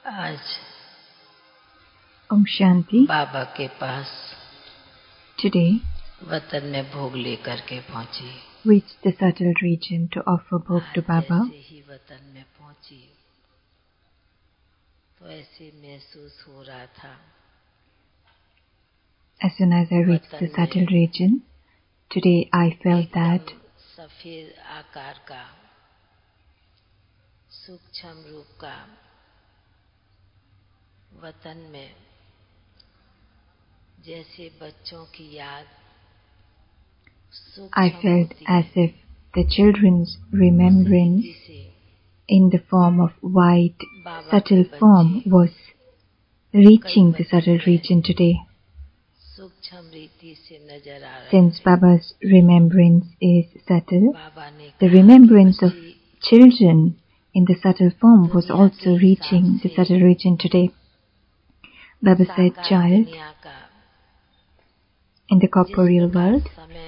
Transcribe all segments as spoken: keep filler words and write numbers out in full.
आज Om Shanti. बाबा के पास Today वतन में भोग लेकर के पहुंची। reached the subtle region to offer bhog to Baba. जैसे ही वतन में पहुंची तो ऐसे महसूस हो रहा था, As soon as I reached the subtle region, today I felt that सफेद आकार का सूक्ष्म रूप का वतन में जैसे बच्चों की याद I felt as if the children's remembrance in the form of white, subtle form was reaching the subtle region today. Since Baba's remembrance is subtle, the remembrance of children in the subtle form was also reaching the subtle region today. Baba said, child, in the corporeal world,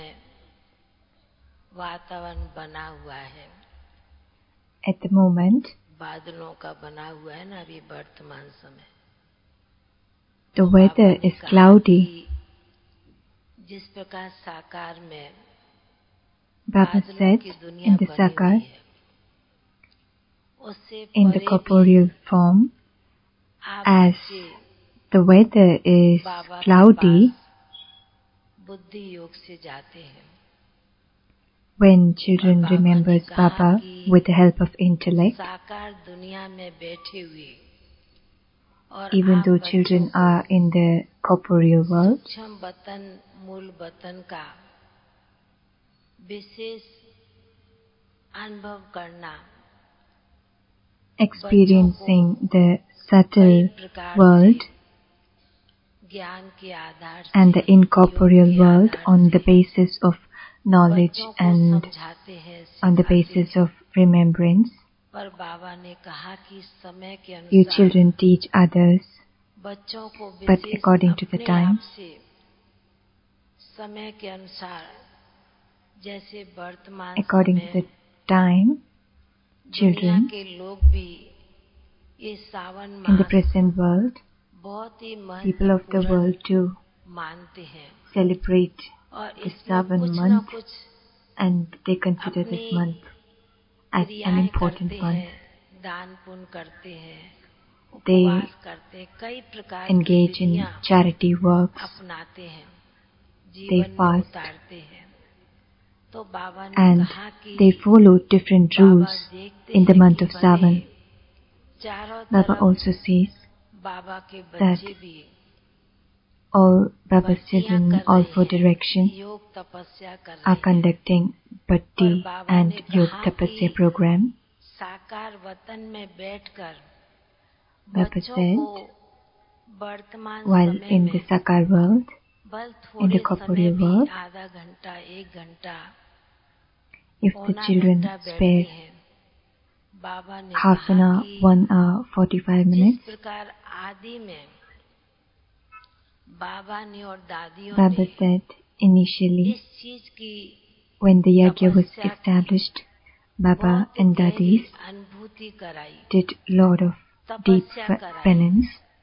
वातावरण बना हुआ है, at the moment, बादलों का बना हुआ है ना अभी वर्तमान समय, the weather is cloudy. जिस प्रकार साकार में Baba said in the sakar, in the corporeal form, as the weather is cloudy, बुद्धि योग से जाते हैं, when children remembers Baba with the help of intellect, even though children are in the corporeal world, experiencing the subtle world and the incorporeal world on the basis of knowledge and on the basis of remembrance. You children teach others, but according to the time, according to the time, children in the present world, people of the world too, celebrate the Savan month, and they consider this month as an important month. They engage in charity works, they fast, and they follow different rules in the month of Savan. Baba also says that all Baba's children, all four directions, are conducting Bhakti and Yog Tapasya program. Baba said, while in the Sakar world, in the corporeal world, if the children spare half an hour, one hour, forty-five minutes, Baba said initially, when the yajna was established, Baba and Dadis did lot of deep penance,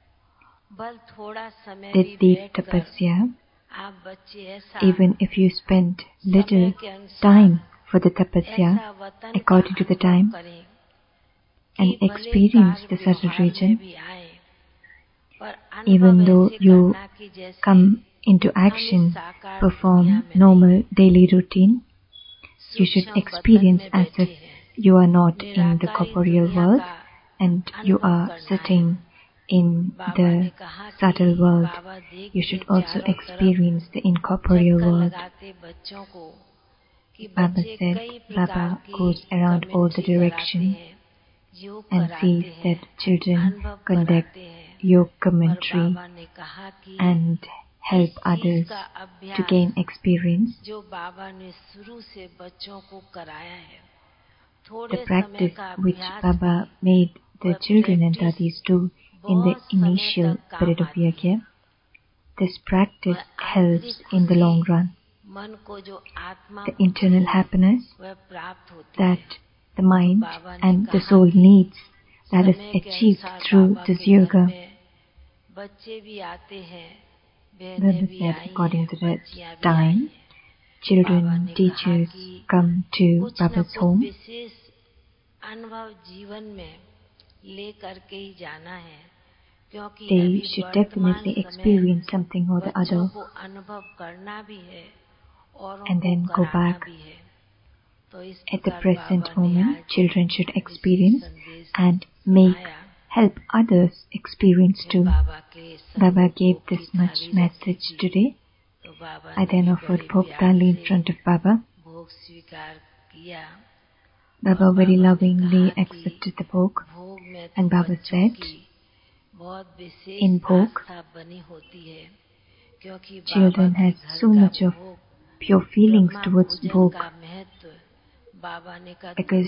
did deep tapasya. Even if you spend little time for the tapasya according to the time and experience the subtle region, even though you come into action, perform normal daily routine, you should experience as if you are not in the corporeal world and you are sitting in the subtle world. You should also experience the incorporeal world. Baba said Baba goes around all the directions and sees that children conduct Yoga commentary and help others to gain experience. The practice which Baba made the children and Dadis do in the initial period of yajna, this practice helps in the long run. The internal happiness that the mind and the soul needs, that is achieved through this yoga. Baba said, according to that time, children, teachers come to Baba's home. They should definitely experience something or the other and then go back. At the present moment, children should experience and make, help others experience too. Baba gave this much message today. I then offered Bhog Thali in front of Baba. Baba very lovingly accepted the Bhog, and Baba said, in Bhog, children have so much of pure feelings towards Bhog, because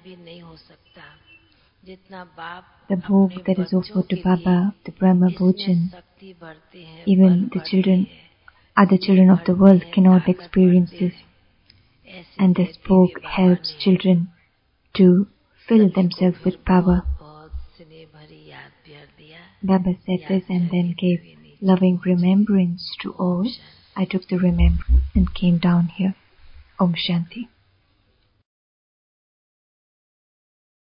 the Bhog that is offered to Baba, the Brahma Bhojan, even the children, other children of the world cannot experience this. And this Bhog helps children to fill themselves with power. Baba said this and then gave loving remembrance to all. I took the remembrance and came down here. Om Shanti.